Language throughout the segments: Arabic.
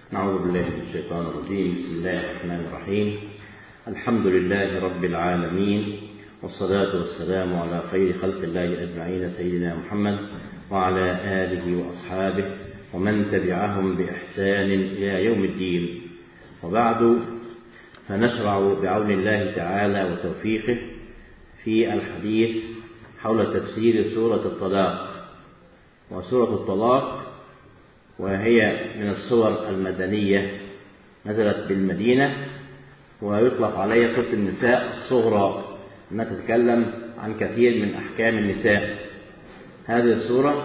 نعوذ بالله من الشيطان الرجيم. بسم الله الرحمن الرحيم. الحمد لله رب العالمين، والصلاة والسلام على خير خلق الله أجمعين سيدنا محمد وعلى آله وأصحابه ومن تبعهم بإحسان إلى يوم الدين. وبعد، فنشرع بعون الله تعالى وتوفيقه في الحديث حول تفسير سورة الطلاق. وسورة الطلاق وهي من السور المدنية، نزلت بالمدينة، ويطلق عليها سورة النساء الصغرى، أنها تتكلم عن كثير من أحكام النساء. هذه السورة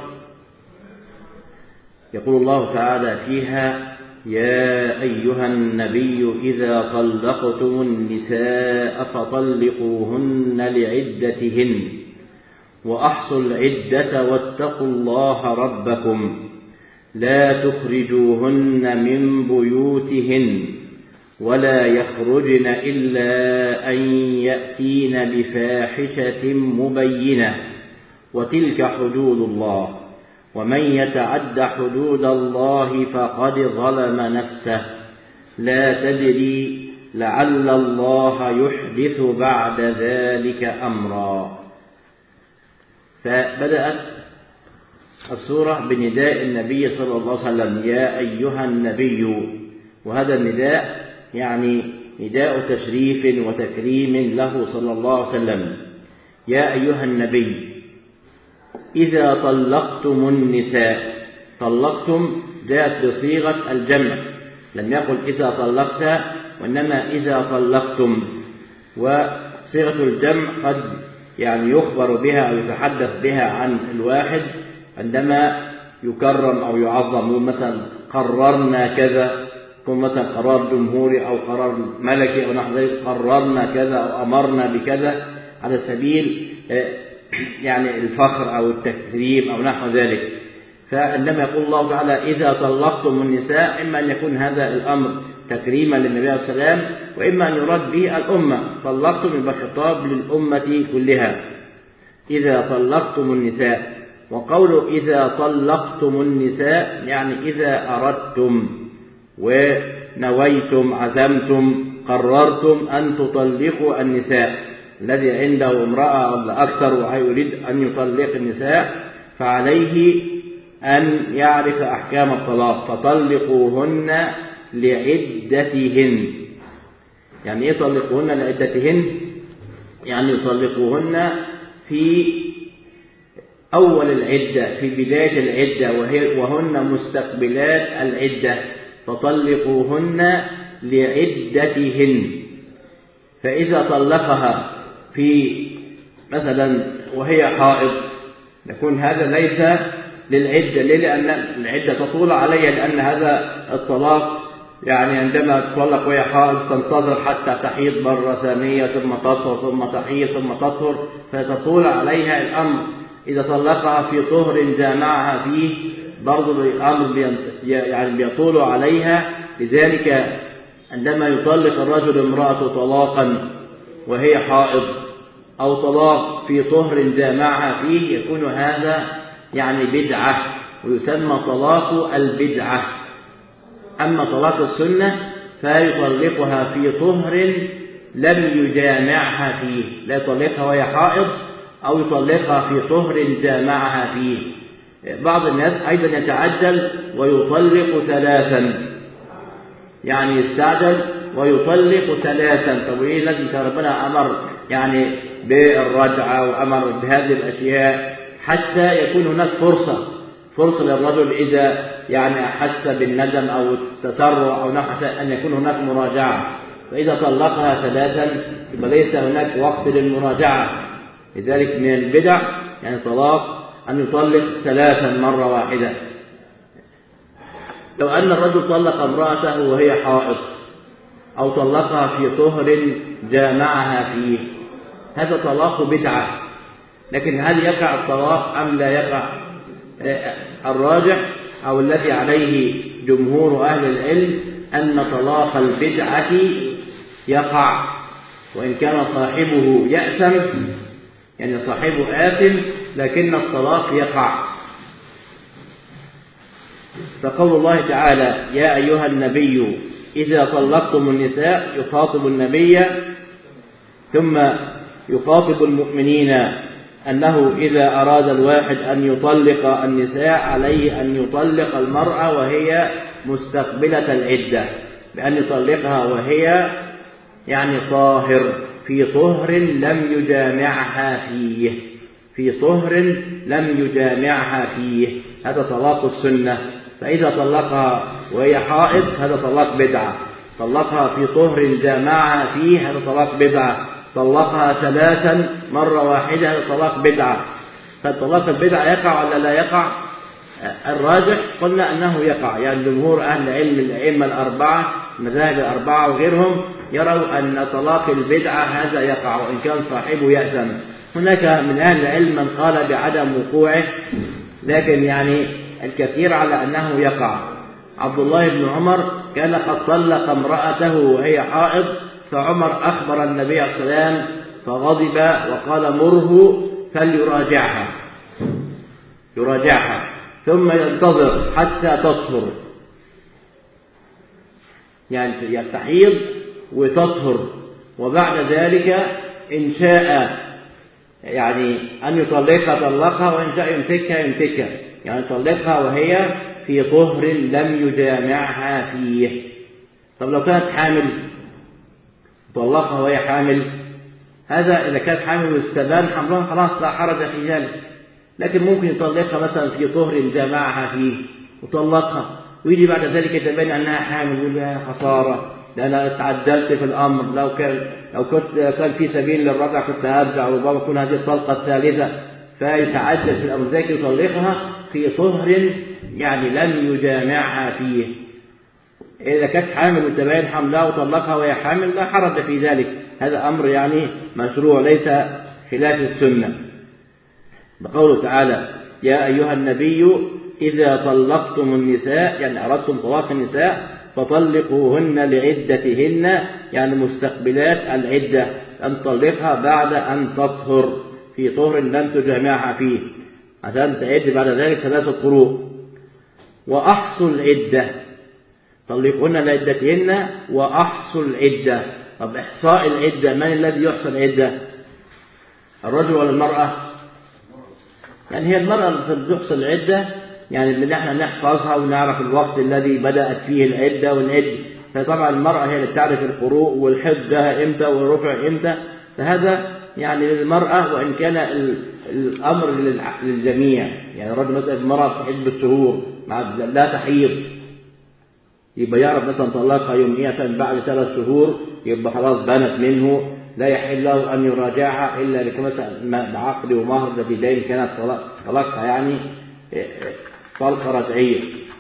يقول الله تعالى فيها: يا أيها النبي إذا طلقتم النساء فطلقوهن لعدتهن وأحصوا العدة واتقوا الله ربكم لا تخرجوهن من بيوتهن ولا يخرجن إلا أن يأتين بفاحشة مبينة وتلك حدود الله ومن يتعد حدود الله فقد ظلم نفسه لا تدري لعل الله يحدث بعد ذلك أمرا. فبدأت السورة بنداء النبي صلى الله عليه وسلم: يا أيها النبي. وهذا النداء يعني نداء تشريف وتكريم له صلى الله عليه وسلم. يا أيها النبي إذا طلقتم النساء. طلقتم جاءت بصيغة الجمع، لم يقل إذا طلقت، وإنما إذا طلقتم. وصيغة الجمع قد يعني يخبر بها أو يتحدث بها عن الواحد عندما يكرم أو يعظم، مثلا قررنا كذا، يكون مثلا قرار جمهوري أو قرار ملكي أو نحو ذلك، قررنا كذا أو أمرنا بكذا، على سبيل يعني الفخر أو التكريم أو نحو ذلك. فعندما يقول الله تعالى إذا طلقتم النساء، إما أن يكون هذا الأمر تكريما للنبي عليه السلام، وإما أن يراد به الأمة. طلقتم يبقى خطاب للأمة كلها. إذا طلقتم النساء. وقوله إذا طلقتم النساء يعني إذا أردتم ونويتم، عزمتم، قررتم أن تطلقوا النساء. الذي عنده امرأة أو أكثر ويريد أن يطلق النساء فعليه أن يعرف أحكام الطلاق. فطلقوهن لعدتهن. يعني إيه طلقوهن لعدتهن؟ يعني يطلقوهن في أول العدة، في بداية العدة، وهن مستقبلات العدة. فطلقوهن لعدتهن. فإذا طلقها في مثلا وهي حائض، يكون هذا ليس للعدة. ليه؟ لأن العدة تطول عليها، لأن هذا الطلاق يعني عندما تطلق وهي حائض تنتظر حتى تحيض مرة ثانية، ثم تطهر، ثم تحيض، ثم تطهر، فتطول عليها الأمر. إذا طلقها في طهر جامعها فيه برضو الأمر يعني بيطول عليها. لذلك عندما يطلق الرجل امرأته طلاقا وهي حائض أو طلاق في طهر جامعها فيه، يكون هذا يعني بدعة، ويسمى طلاق البدعة. أما طلاق السنة فيطلقها في طهر لم يجامعها فيه، لا يطلقها وهي حائض أو يطلقها في طهر جامعها فيه. بعض الناس أيضا يتعجل ويطلق ثلاثا، يعني يستعجل ويطلق ثلاثا. طب إيه لازم؟ ربنا أمر يعني بالرجعة وأمر بهذه الأشياء حتى يكون هناك فرصة للرجل إذا يعني أحس بالندم أو التسرع أو نحو أن يكون هناك مراجعة. فإذا طلقها ثلاثا يبقى ليس هناك وقت للمراجعة. لذلك من البدع يعني طلاق أن يطلق ثلاثا مرة واحدة. لو أن الرجل طلق امرأته وهي حائض أو طلقها في طهر جامعها فيه، هذا طلاق بدعة. لكن هل يقع الطلاق أم لا يقع؟ الراجح أو الذي عليه جمهور أهل العلم أن طلاق البدعة يقع، وإن كان صاحبه يأثم، يعني صاحبه آثم، لكن الطلاق يقع. فقول الله تعالى يا أيها النبي إذا طلقتم النساء يخاطب النبي ثم يخاطب المؤمنين أنه إذا أراد الواحد أن يطلق النساء عليه أن يطلق المرأة وهي مستقبلة العدة، بأن يطلقها وهي يعني طاهر، في طهر لم يجامعها فيه، في طهر لم يجامعها فيه، هذا طلاق السنة. فإذا طلقها وهي حائض هذا طلاق بدعة، طلقها في طهر جامعها فيه هذا طلاق بدعة، طلقها 3 مرة واحدة هذا طلاق بدعة. فالطلاق البدعة يقع ولا لا يقع؟ الراجح قلنا أنه يقع، يعني جمهور أهل العلم الأئمة الأربعة المذاهب الأربعة وغيرهم يروا أن طلاق البدعة هذا يقع وإن كان صاحبه يأثم. هناك من أهل العلم من قال بعدم وقوعه، لكن يعني الكثير على أنه يقع. عبد الله بن عمر كان قد طلق امرأته وهي حائض، فعمر أخبر النبي عليه الصلاة والسلام فغضب وقال مره فليراجعها، يراجعها ثم ينتظر حتى تطهر، يعني تحيض وتطهر، وبعد ذلك إن شاء يعني أن يطلقها طلقها، وإن شاء يمسكها يمسكها، يعني يطلقها وهي في طهر لم يجامعها فيه. طب لو كانت حامل طلقها وهي حامل، هذا إذا كانت حامل واستبان حملها خلاص لا حرج في ذلك، لكن ممكن يطلقها مثلا في طهر جامعها فيه وطلقها، ويجي بعد ذلك يتبين أنها حامل ويقول لها خسارة لأن أنا تعدلت في الأمر، لو كان في سبيل للرجع كنت هرجع، وربما تكون هذه الطلقة الثالثة، فيتعدل في الأمر ذلك يطلقها في طهر يعني لم يجامعها فيه. إذا كانت حامل وتبين حملها وطلقها وهي حامل لا حرج في ذلك، هذا أمر يعني مشروع ليس خلاف السنة. بقوله تعالى يا أيها النبي إذا طلقتم النساء، يعني أردتم طلاق النساء فطلقوهن لعدتهن، يعني مستقبلات العدة، أن تطلقها بعد أن تطهر في طهر لم تجامعها فيه، عشان تعد بعد ذلك 3 قروء. وأحصوا العدة، طلقوهن لعدتهن وأحصوا العدة. طب إحصاء العدة من الذي يحصى العدة؟ الرجل ولا المرأة؟ يعني هي المرأة اللي تحصى العدة، يعني اللي احنا نحفظها ونعرف الوقت الذي بدأت فيه العدة والعدة، فطبعا المرأة هي اللي تعرف القروء والحد ده امتى والرفع امتى، فهذا يعني للمرأة، وإن كان الأمر للجميع. يعني الرجل مثلا المرأة تحيض بالشهور لا تحيض، يبقى يعرف مثلا طلقها يومية بعد 3 شهور يبقى خلاص بانت منه، لا يحل له أن يراجعها إلا مثلا بعقد ومهر الذي دين كانت طلقها يعني طلقة رجعية.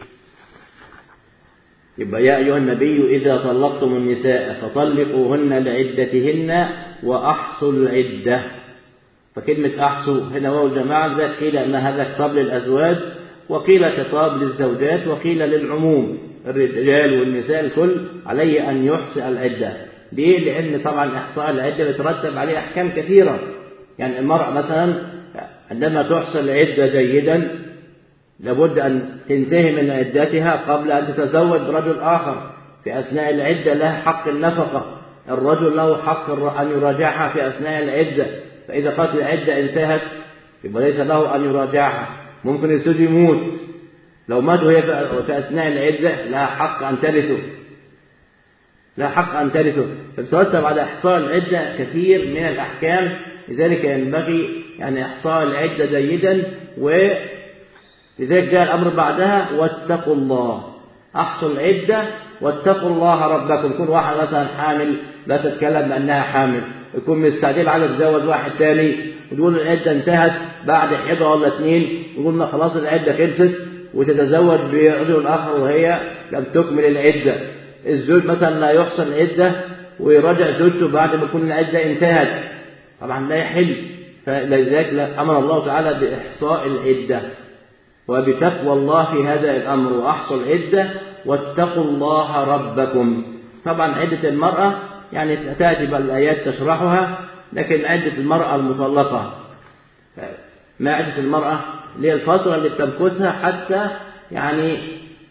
يبقى يا أيها النبي إذا طلقتم النساء فطلقوهن لعدتهن وأحصوا العدة. فكلمة أحصوا هنا واو الجماعة، ذات قيل أن هذا خطاب للأزواج، وقيل خطاب للزوجات، وقيل للعموم، الرجال والنساء الكل عليه أن يحصي العدة. ليه؟ لأن طبعا إحصاء العدة بترتب عليه أحكام كثيرة. يعني المرأة مثلا عندما تحصي العدة جيدا لابد أن تنتهي من عدتها قبل أن تتزوج برجل آخر. في أثناء العدة لها حق النفقة، الرجل له حق أن يراجعها في أثناء العدة، فإذا قالت العدة انتهت يبقى ليس له أن يراجعها. ممكن الزوج يموت، لو مات وهي في أثناء العدة لها حق أن ترثه، لا حق أن ترثه. فترتب على إحصاء العدة كثير من الأحكام، لذلك ينبغي يعني إحصاء العدة جيدا. ولذلك جاء الأمر بعدها واتقوا الله، أحصوا العدة واتقوا الله ربكم. يكون واحد مثلا حامل لا تتكلم بأنها حامل، يكون مستعجل على تتزوج واحد تاني وتقول العدة انتهت بعد 1 ولا 2، يقولنا خلاص العدة خلصت وتتزوج برجل آخر وهي لم تكمل العدة. الزوج مثلا لا يحصل العدة ويراجع زوجته بعد ما تكون العدة انتهت، طبعا لا يحل. فلذلك أمر الله تعالى بإحصاء العدة وبتقوى الله في هذا الأمر، وأحصوا العدة واتقوا الله ربكم. طبعا عدة المرأة يعني تأتي بالآيات تشرحها، لكن عدة المرأة المطلقة ما عدة المرأة اللي هي الفترة اللي بتمكثها حتى يعني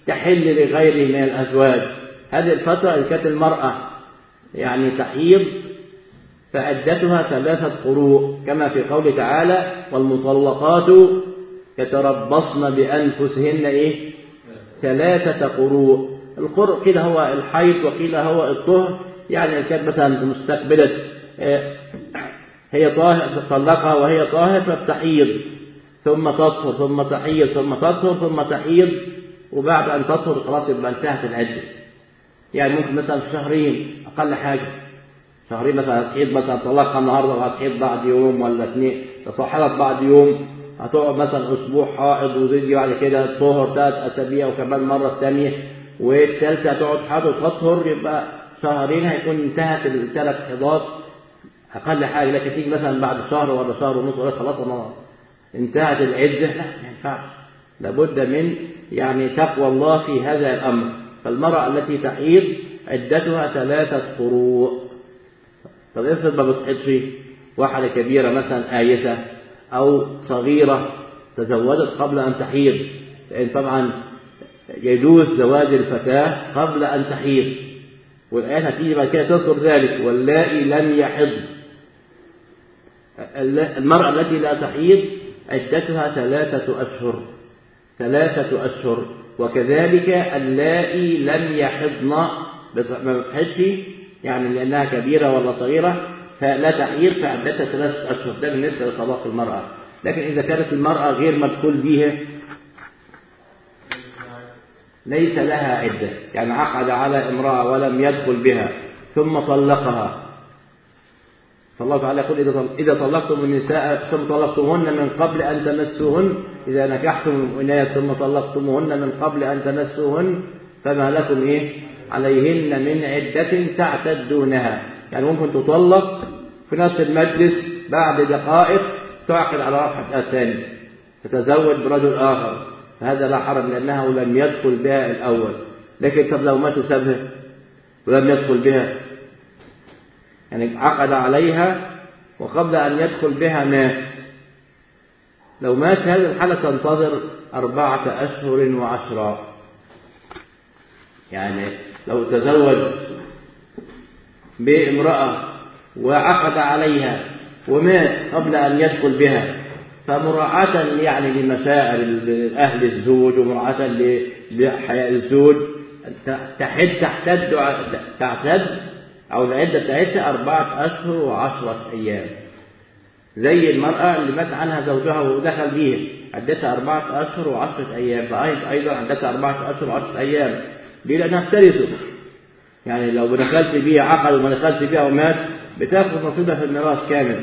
تحل لغيره من الأزواج. هذه الفترة اللي كانت المرأة يعني تحيض فعدتها 3 قروء، كما في قوله تعالى والمطلقات يتربصن بأنفسهن 3 قروء. القرء كده هو الحيض وقيل هو الطهر، يعني إذا كانت مثلا مستقبلة هي طاهر طلقها وهي طاهر فبتحيض ثم تطهر ثم تحيض ثم تطهر ثم تحيض، وبعد أن تطهر خلاص يبقى انتهت العدة. يعني ممكن مثلا في شهرين أقل حاجة، شهرين مثلا هتحيض، مثلا طلقها النهارده وهتحيض بعد يوم ولا 2، تصحلت بعد يوم، هتقعد مثلا أسبوع حائض وزيدي بعد كده طهر 3 أسابيع وكمان مرة ثانية والثالثة هتقعد حائض وتطهر، يبقى شهرين هيكون انتهت ال3 حيضات أقل حاجة. لكن تيجي مثلا بعد شهر ولا شهر ونص خلاص أنا انتهت العدة، لا ما ينفعش، لابد من يعني تقوى الله في هذا الأمر. فالمرأة التي تحيض عدتها 3 قروء. طب افرض ما بتحيضش، واحدة كبيرة مثلا آيسة أو صغيرة تزوجت قبل أن تحيض، لأن طبعا يجوز زواج الفتاة قبل أن تحيض، والآيات هتيجي بعد كده تذكر ذلك واللائي لم يحض. المرأة التي لا تحيض عدتها 3 أشهر، 3 أشهر. وكذلك اللائي لم يحضن، ما بتحيضش يعني لأنها كبيرة ولا صغيرة فلا تحيض فعدتها 3 أشهر. ده بالنسبة لطلاق المرأة. لكن إذا كانت المرأة غير مدخول بها ليس لها عدة، يعني عقد على امرأة ولم يدخل بها ثم طلقها، فالله تعالى يقول إذا طلقتم النساء ثم طلقتموهن من قبل أن تمسوهن، إذا نكحتم المؤمنات ثم طلقتموهن من قبل أن تمسوهن فما لكم عليهن من عدة تعتدونها. يعني ممكن تطلق في نفس المجلس بعد دقائق تعقد على واحد ثاني تتزوج برجل آخر، فهذا لا حرج لأنه لم يدخل بها الأول. لكن طب لو ما تسبه ولم يدخل بها، يعني عقد عليها وقبل أن يدخل بها مات، لو مات هذه الحالة تنتظر 4 أشهر و10. يعني لو تزوج بامرأة وعقد عليها ومات قبل أن يدخل بها، فمراعاة يعني لمشاعر أهل الزوج ومراعاة لحياء الزوج تعتد أو العدة بتاعتها 4 أشهر و10 أيام، زي المرأة اللي مات عنها زوجها ودخل بيها عدتها 4 أشهر و10 أيام، فأيضا عدتها 4 أشهر و10 أيام. ليه؟ لأنها بترثه، يعني لو دخلت بيها عقد وما دخلت بيها ومات بتاخد نصيبها في الميراث كامل.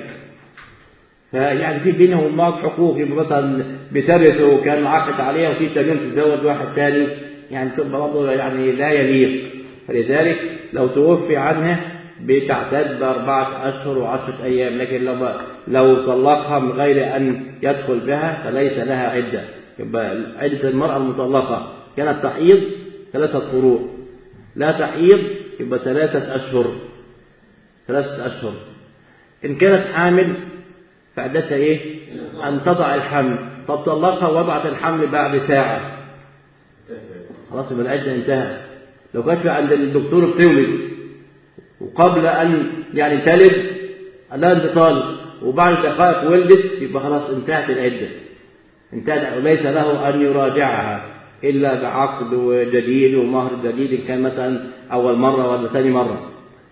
فيعني في بينهم بعض حقوق، يبقى مثلا بترثه وكان عقد عليها وفي تاني تتزوج واحد ثاني، يعني تبقى برضه يعني لا يليق. فلذلك لو توفي عنها بتعتد ب4 أشهر و10 أيام، لكن لو طلقها من غير أن يدخل بها فليس لها عدة. يبقى عدة المرأة المطلقة كانت تحيض 3 قروء، لا تحيض يبقى 3 أشهر، 3 أشهر. إن كانت حامل فعدتها أن تضع الحمل. طب طلقها ووضعت الحمل بعد ساعة، خلاص يبقى العدة انتهى. لو كانت عند الدكتور بتولد وقبل أن يعني تلد لا أنت طالب وبعد دقائق ولدت، يبقى خلاص انتهت العدة، انتهت، وليس له أن يراجعها إلا بعقد جديد ومهر جديد إن كان مثلا أول مرة ولا ثاني مرة.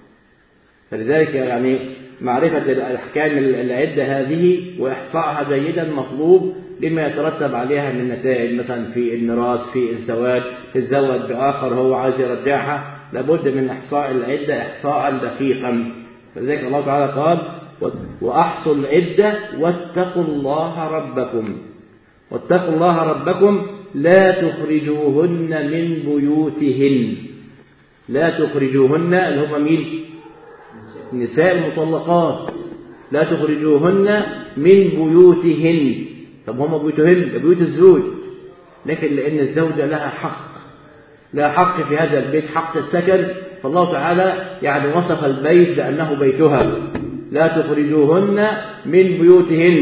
فلذلك يعني معرفة الأحكام العدة هذه وإحصائها جيدا مطلوب لما يترتب عليها من نتائج، مثلا في الميراث، في الزواج، تتزوج بآخر هو عايز يرجعها، لابد من إحصاء العدة إحصاء دقيقا. فلذلك الله تعالى قال وأحصوا العدة واتقوا الله ربكم، واتقوا الله ربكم لا تخرجوهن من بيوتهن. لا تخرجوهن اللي هم مين؟ النساء المطلقات، لا تخرجوهن من بيوتهن. طب هم بيوتهن بيوت الزوج، لكن لأن الزوجة لها حق، لها حق في هذا البيت، حق السكن، فالله تعالى يعني وصف البيت بأنه بيتها. لا تخرجوهن من بيوتهن،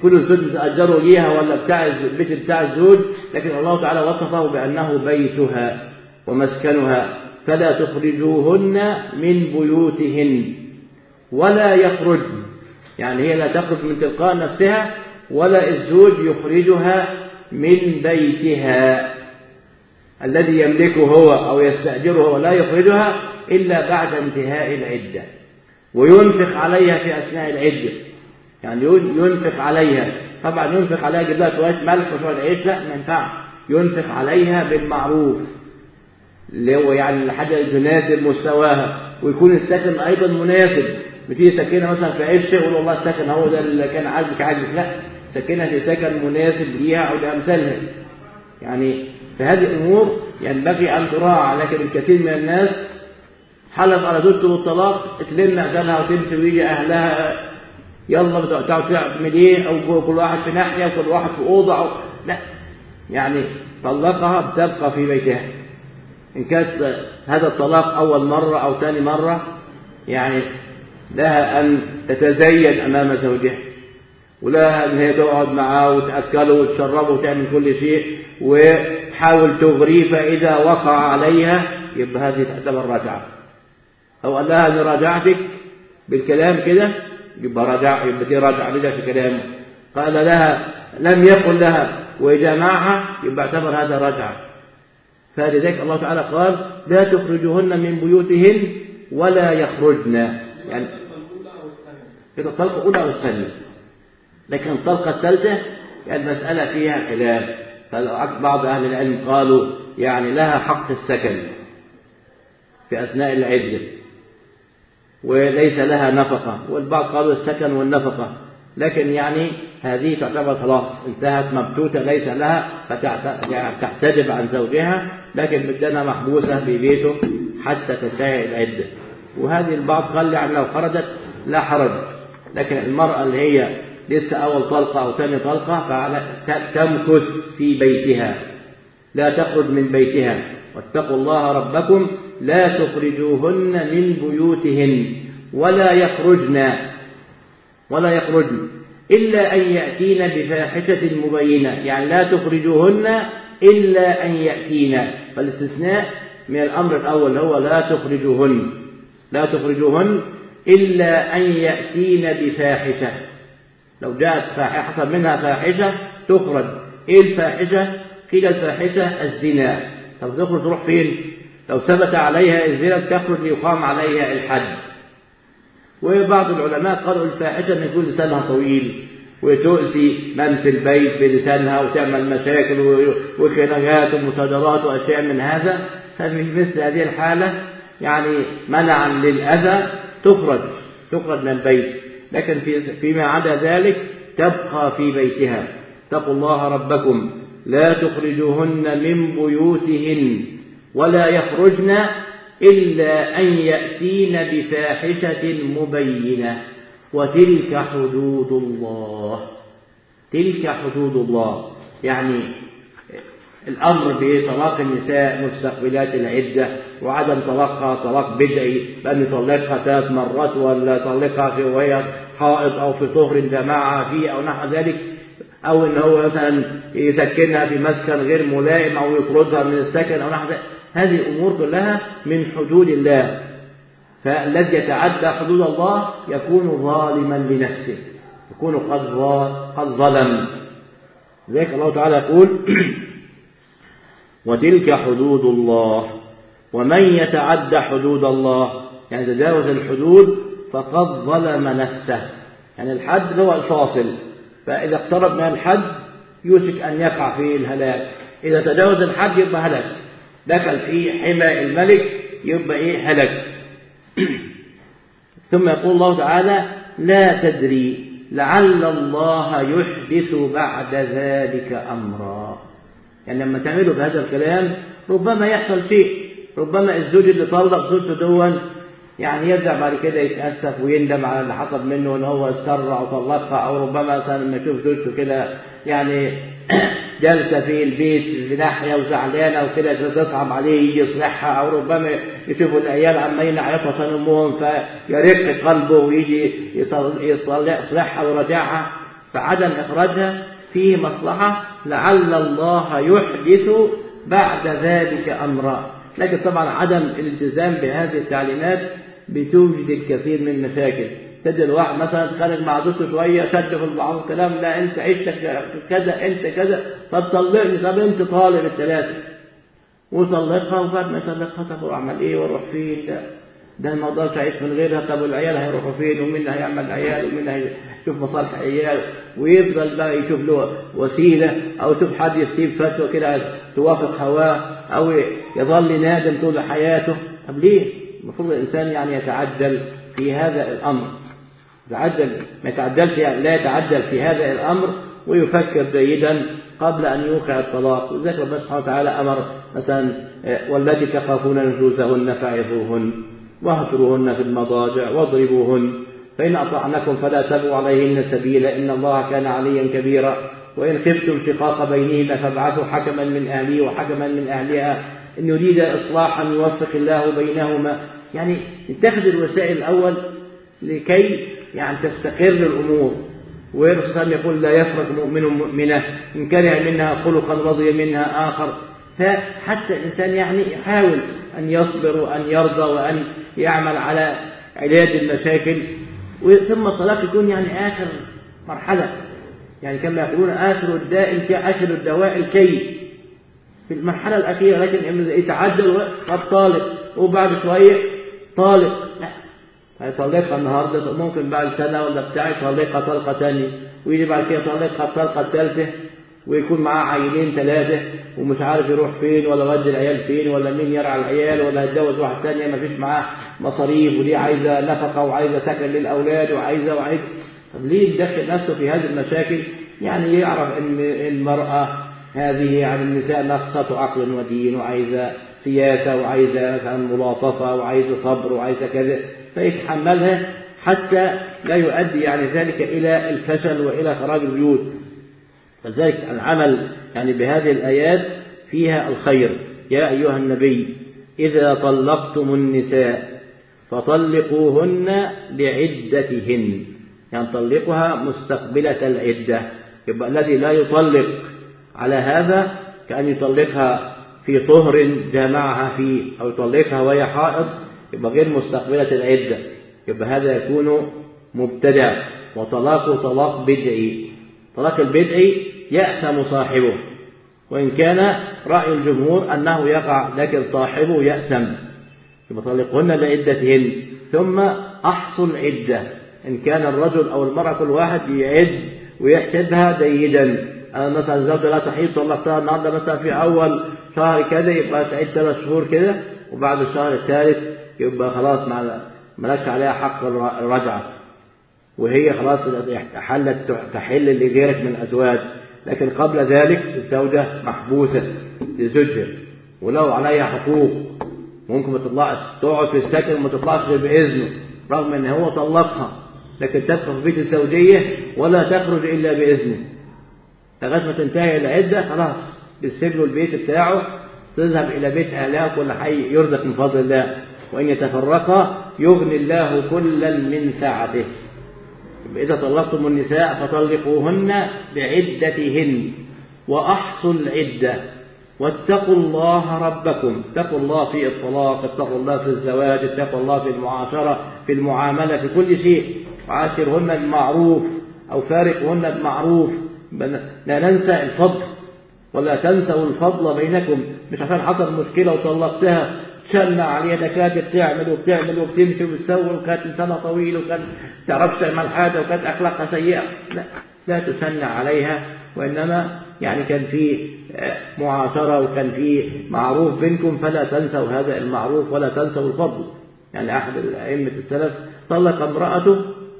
يكون الزوج متأجره ليها ولا بتاع البيت بتاع الزوج، لكن الله تعالى وصفه بأنه بيتها ومسكنها. فلا تخرجوهن من بيوتهن ولا يخرجن، يعني هي لا تخرج من تلقاء نفسها ولا الزوج يخرجها من بيتها الذي يملكه هو أو يستأجره، ولا يخرجها إلا بعد انتهاء العدة. وينفق عليها في أثناء العدة، يعني ينفق عليها، طبعا ينفق عليها يجيب لها شوية ملح وشوية عيش، لا ما ينفعش، ينفق عليها بالمعروف اللي هو يعني الحاجة اللي تناسب مستواها، ويكون السكن أيضا مناسب. بتيجي سكنها مثلا في عش يقول والله السكن هو ده اللي كان عاجبك، لا، سكنها في سكن مناسب ليها أو لأمثالها. يعني فهذه الأمور ينبغي أن تراعى. لكن الكثير من الناس حلف على زوجته بالطلاق، تلم أهلها وتمشي ويجي أهلها يلا بتقعد تعمل إيه، أو كل واحد في ناحية وكل واحد في أوضة لا، يعني طلقها بتبقى في بيتها. إن كانت هذا الطلاق أول مرة أو ثاني مرة، يعني لها أن تتزين أمام زوجها، ولها أن هي تقعد معاه وتأكله وتشربه وتعمل كل شيء وتحاول تغريه، فإذا وقع عليها يبقى هذه تعتبر رجعة. أو قال لها أن راجعتك بالكلام كده يبقى دي رجعة بدأ في كلامه. قال لها لم يقل لها وجمعها يبقى اعتبر هذا رجعة. فلذلك الله تعالى قال لا تخرجوهن من بيوتهن ولا يخرجن، يعني الطلقة الأولى أو الثانية. لكن الطلقة الثالثة يعني المسألة فيها خلاف. بعض أهل العلم قالوا يعني لها حق السكن في أثناء العدة وليس لها نفقة، والبعض قالوا السكن والنفقة، لكن يعني هذه تعتبر خلاص انتهت مبتوتة ليس لها، فتحتجب عن زوجها، لكن بدنا محبوسة في بيته حتى تنتهي العدة. وهذه البعض قال يعني لو خرجت لا حرج، لكن المرأة اللي هي لسه أول طلقة أو ثاني طلقة تمكث في بيتها لا تخرج من بيتها. واتقوا الله ربكم لا تخرجوهن من بيوتهن ولا يخرجن إلا أن يأتين بفاحشة مبينة، يعني لا تخرجوهن إلا أن يأتين، فالاستثناء من الأمر الأول هو لا تخرجوهن إلا أن يأتين بفاحشة. لو جاءت حصل منها فاحشة تخرج. إيه الفاحشة؟ قيل الفاحشة الزنا. طب تخرج تروح فين؟ لو ثبت عليها الزنا تخرج ليقام عليها الحد. وبعض العلماء قالوا الفاحشة أن يكون لسانها طويل وتؤذي من في البيت بلسانها وتعمل مشاكل وخناقات ومصادرات وأشياء من هذا، ففي مثل هذه الحالة يعني منعا للأذى تخرج من البيت، لكن فيما عدا ذلك تبقى في بيتها. اتقوا الله ربكم لا تخرجوهن من بيوتهن ولا يخرجن إلا أن يأتين بفاحشة مبينة وتلك حدود الله. يعني الأمر بطلاق النساء مستقبلات العدة وعدم طلاقها طلاق بدعي، بأن يطلقها 3 مرات ولا يطلقها وهي حائض أو في طهر جماعة فيه أو نحو ذلك، أو إن هو مثلا يسكنها في مسكن غير ملائم أو يطردها من السكن أو نحو ذلك. هذه الأمور كلها من حدود الله، فالذي يتعدى حدود الله يكون ظالما لنفسه، يكون قد ظلم. لذلك الله تعالى يقول وتلك حدود الله ومن يتعدى حدود الله، يعني تجاوز الحدود فقد ظلم نفسه. يعني الحد هو الفاصل، فإذا اقترب من الحد يوشك أن يقع فيه الهلاك، إذا تجاوز الحد يبقى هلك، دخل في حمى الملك يبقى هلك. ثم يقول الله تعالى لا تدري لعل الله يحدث بعد ذلك أمرا. يعني لما تعملوا بهذا الكلام ربما يحصل شيء، ربما الزوج اللي طلق زوجته دون يعني يرجع بعد كده يتأسف ويندم على اللي حصل منه ان هو استرع وطلقها، او ربما مثلا لما يشوف زوجته كده يعني جالسه في البيت في ناحيه وزعلانه وكده تصعب عليه يجي يصلحها، او ربما يشوفوا العيال عمالين يعيطوا عشان امهم فيرق قلبه ويجي يصلحها ويراجعها. فعدم إخراجها فيه مصلحة لعل الله يحدث بعد ذلك أمرا. لكن طبعا عدم الالتزام بهذه التعليمات بتوجد الكثير من المشاكل. تجد الواحد مثلا خارج مع زوجته شويه شد في بعض الكلام، لا انت عشتك كذا انت كذا، طب طلقني، طب انت طالب الثلاثه وطلقها، وبعد ما يطلقها طب اعمل ايه واروح فين؟ ده ما اقدرش اعيش من غيرها، طب والعيال هيروحوا فين؟ ومين اللي هيعمل عيال؟ ومين هيشوف مصالح العيال؟ ويفضل بقى يشوف له وسيله، او يشوف حد يسيب فتوى كده توافق هواه، او يظل نادم طول حياته. طب ليه؟ المفروض الانسان يعني يتعجل في هذا الامر، ما يتعجلش، يعني لا يتعجل في هذا الامر، ويفكر جيدا قبل ان يوقع الطلاق. وذلك ربنا سبحانه وتعالى امر مثلا والتي تخافون نشوزهن فعظوهن واهجروهن في المضاجع واضربوهن فإن أطعنكم فلا تبغوا عليهن سبيلا إن الله كان عليا كبيرا وإن خفتم شقاق بينهن فابعثوا حكما من أهله وحكما من أهلها إن يريد إصلاحا يوفق الله بينهما. يعني نتخذ الوسائل الأول لكي يعني تستقر الأمور. والرسول صلى الله عليه وسلم يقول لا يفرق مؤمن مؤمنة إن كره منها خلقا رضي منها آخر. فحتى الإنسان يعني يحاول أن يصبر وأن يرضى وأن يعمل على علاج المشاكل. ثم الطلاق يكون يعني آخر مرحلة، يعني كما يقولون آخر الداء آخر الدواء الكي في المرحلة الأخيرة. لكن يتعدل قد طالق وبعد شوية طالق، لا هيطلقها النهارده ممكن بعد سنة ولا بتاع يطلقها طلقة ثانية، ويجي بعد كده يطلقها الطلقة الثالثة ويكون معاه عيلين ثلاثة ومش عارف يروح فين ولا يودي العيال فين ولا مين يرعى العيال ولا هيتجوز واحد ثانية ما فيش معاه مصاريف، ودي عايزة نفقة وعايزة سكن للأولاد وعايزة. طب ليه يدخل نفسه في هذه المشاكل؟ يعني يعرف ان المرأة هذه يعني النساء ناقصة عقل ودين وعايزة سياسة وعايزة مثلا ملاطفة وعايزة صبر وعايزة كذا، فيتحملها حتى لا يؤدي يعني ذلك إلى الفشل وإلى خراب البيوت. فذلك العمل يعني بهذه الآيات فيها الخير. يا أيها النبي إذا طلقتم النساء فطلقوهن لعدتهن، يعني طلقها مستقبلة العدة. يبقى الذي لا يطلق على هذا كأن يطلقها في طهر جامعها فيه أو يطلقها وهي حائض، يبقى غير مستقبلة العدة، يبقى هذا يكون مبتدع. وطلاقه طلاق بدعي. طلاق البدعي يأثم صاحبه، وإن كان رأي الجمهور أنه يقع لكن صاحبه يأثم. يبقى طلقهن لعدتهن ثم أحصوا العدة. إن كان الرجل أو المرأة كل واحد يعد ويحسبها جيدا. أنا مثلا زوجة لا تحيض طلقتها النهارده مثلا في أول شهر كذا، يبقى تعد 3 شهور كده، وبعد الشهر الثالث يبقى خلاص مالكش عليها حق الرجعة، وهي خلاص تحل لغيرك من الأزواج. لكن قبل ذلك الزوجة محبوسة لزوجها ولو عليها حقوق، ممكن تقعد في السكن وما تطلعش غير بإذنه رغم أن هو طلقها، لكن تبقى في بيت الزوجية ولا تخرج إلا بإذنه لغاية ما تنتهي العدة. خلاص بتسيب له البيت بتاعه، تذهب إلى بيت أهلها، كل حي يرزق من فضل الله. وإن يتفرقا يغني الله كلا من سعته. إذا طلقتم النساء فطلقوهن بعدتهن وأحصوا العدة واتقوا الله ربكم. اتقوا الله في الطلاق، اتقوا الله في الزواج، اتقوا الله في المعاشرة في المعاملة في كل شيء. وعاشرهن بالمعروف أو فارقهن بالمعروف. لا ننسى الفضل ولا تنسوا الفضل بينكم. مش عشان حصل مشكلة وطلقتها تشنع عليها، ده كانت بتعمل وبتمشي وبتسوي وكانت لسانها طويل وكانت تعرفش تعمل حاجة وكانت أخلاقها سيئة. لا تشنع عليها، وإنما يعني كان في معاشرة وكان في معروف بينكم، فلا تنسوا هذا المعروف ولا تنسوا الفضل. يعني أحد الأئمة السلف طلق امرأته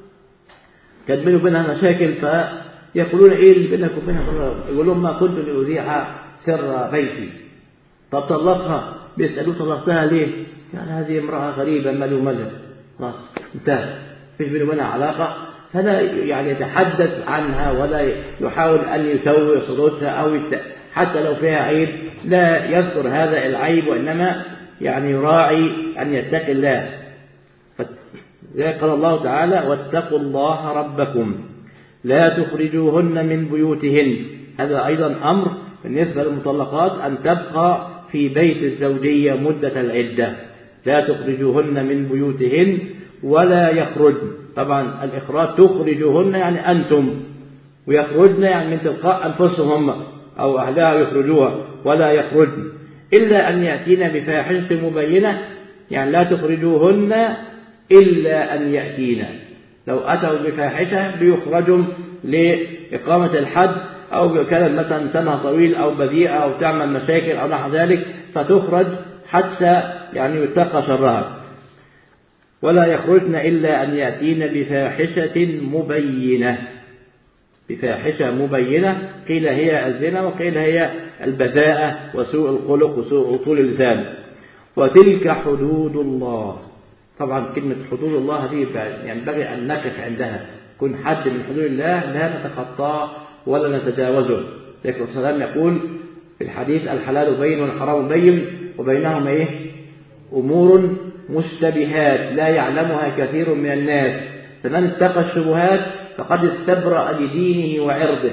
كان بينه وبينها مشاكل، فيقولون إيه اللي بينك وبينها؟ يقول لهم ما كنت لأذيع سر بيتي. طب طلقها، بيسألوه طلقتها ليه؟ يعني هذه امرأة غريبة مالي ومالها، خلاص انتهى، مفيش بينه وبينها علاقة. فلا يعني يتحدث عنها ولا يحاول أن يسوي صورتها أو حتى لو فيها عيب لا يذكر هذا العيب، وإنما يعني يراعي أن يتقي الله. قال الله تعالى واتقوا الله ربكم لا تخرجوهن من بيوتهن. هذا أيضا أمر بالنسبة للمطلقات أن تبقى في بيت الزوجية مدة العدة. لا تخرجوهن من بيوتهن ولا يخرجن. طبعا الإخراج تخرجوهن يعني أنتم، ويخرجن يعني من تلقاء أنفسهم هم أو أهلها يخرجوها. ولا يخرجن إلا أن يأتين بفاحشة مبينة، يعني لا تخرجوهن إلا أن يأتين. لو أتوا بفاحشة بيخرجوا لإقامة الحد، أو كانت مثلا سنها طويل أو بذيئة أو تعمل مشاكل أو نحو ذلك فتخرج حتى يعني يتقى شرها. ولا يخرجن إلا أن يأتين بفاحشة مبينة. بفاحشة مبينة قيل هي الزنا وقيل هي البذاءة وسوء الخلق وسوء طول اللسان. وتلك حدود الله. طبعا كلمة حدود الله هذه ينبغي أن نقف عندها، كن حد من حدود الله لا نتخطاه ولا نتجاوزه. لكن الرسول صلى الله عليه وسلم يقول في الحديث الحلال بين والحرام بين وبينهما إيه؟ أمور مشتبهات لا يعلمها كثير من الناس، فمن اتقى الشبهات فقد استبرأ لدينه وعرضه.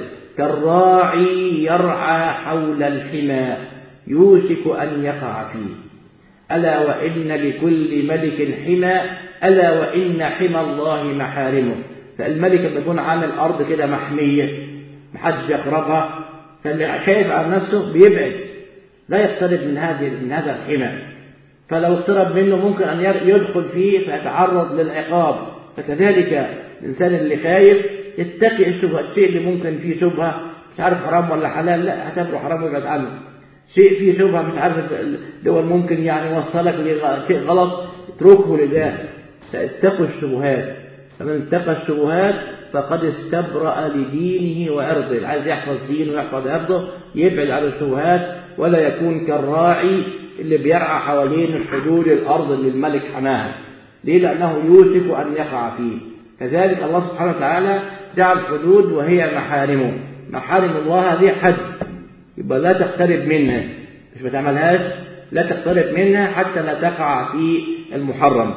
كالراعي يرعى حول الحمى يوشك أن يقع فيه. ألا وإن لكل ملك حمى ألا وإن حمى الله محارمه. فالملك لما يكون عامل أرض كده محمية محدش يقربها، فاللي خايف على نفسه بيبعد لا يقترب من هذا الحمى، فلو اقترب منه ممكن أن يدخل فيه فيتعرض للعقاب. فكذلك الإنسان اللي خايف يتقي الشبهة، الشيء اللي ممكن فيه شبهة مش عارف حرام ولا حلال لا اعتبره حرام ويبعد عنه. شيء فيه شبهة مش عارف اللي ممكن يعني يوصلك لشيء غلط اتركه لله. فاتقوا الشبهات، فمن اتقى الشبهات فقد استبرأ لدينه وعرضه. عايز يحفظ دينه ويحفظ عرضه يبعد عن الشبهات ولا يكون كالراعي اللي بيرعى حوالين الحدود الأرض اللي الملك حماها. ليه؟ لأنه يوشك أن يقع فيه. كذلك الله سبحانه وتعالى جعل حدود وهي محارمه. محارم الله هذه حد، يبقى لا تقترب منها، مش بتعملهاش، لا تقترب منها حتى لا تقع في المحرم.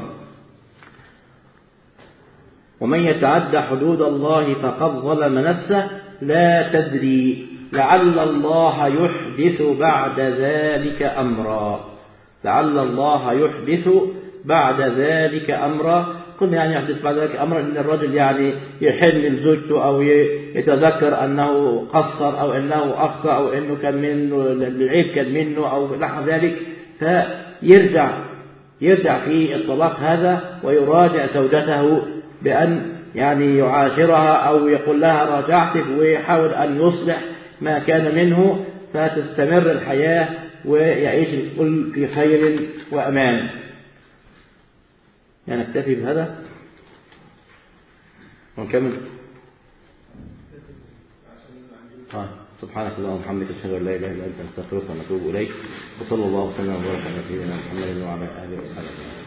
ومن يتعدى حدود الله فقد ظلم نفسه لا تدري لعل الله يحدث بعد ذلك أمرا. لعل الله يحدث بعد ذلك أمرا. قلنا يعني يحدث بعد ذلك أمرا إن الرجل يعني يحن لزوجته أو يتذكر أنه قصر أو أنه أخطأ أو أنه كان منه العيب كان منه أو نحو ذلك، فيرجع في الطلاق هذا ويراجع زوجته بأن يعني يعاشرها أو يقول لها راجعتك ويحاول أن يصلح ما كان منه فتستمر الحياة ويعيش الكل في خير وأمان. يعني نكتفي بهذا ونكمل. سبحانك اللهم وبحمدك أشهد أن لا إله إلا أنت نستغفرك ونتوب إليك. وصلى الله وسلم وبارك على سيدنا محمد وعلى آله وصحبه.